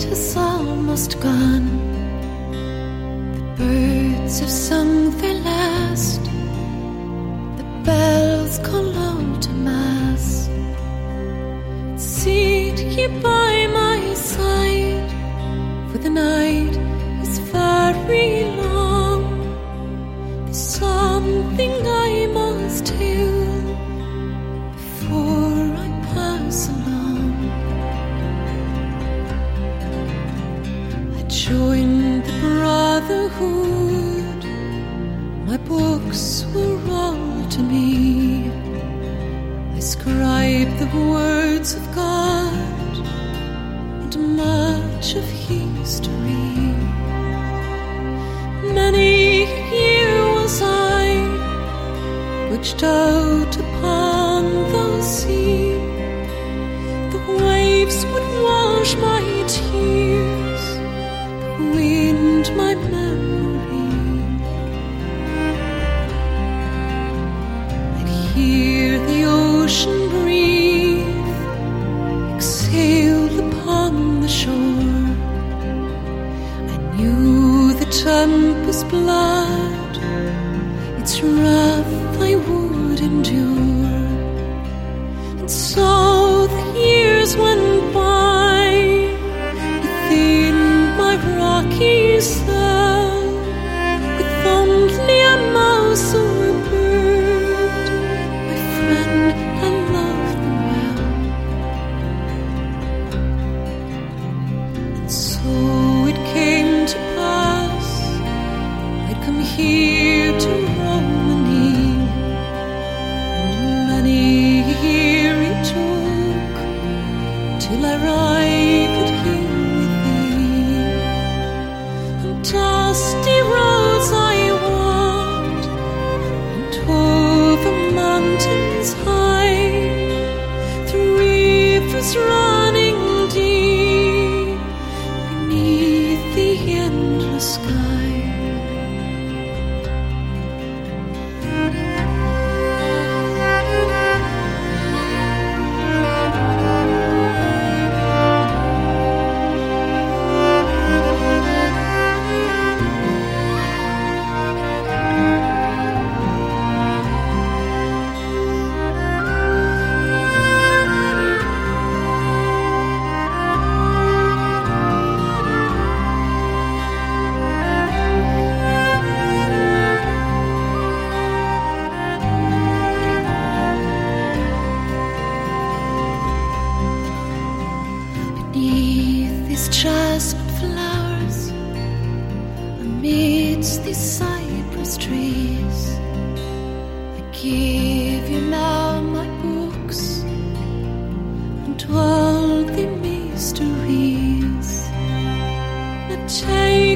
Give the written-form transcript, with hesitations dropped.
night is almost gone. The birds have sung their last. The bells call out to mass. Sit ye by my side, for the night is very long. There's something I must tell before I pass along. I joined the brotherhood. My books were all to me. I scribed the words of God and much of history. Many a year was I butched out upon the sea. The waves would wash my tears, the wind my memory. I'd hear the ocean breathe, exhale upon the shore. I knew the tempest's blood, its wrath I would endure. And so the years went by within my rocky cell, with only a mouse or a bird, my friend, I loved them well. And so it came to pass, I'd come here to Romany, and many a year it took till I arrived here with thee. On dusty roads I walked, and over mountains high, through rivers running deep, beneath the endless sky. Beneath these jasmine flowers, amidst these cypress trees, I give you now my books and all the mysteries. Now take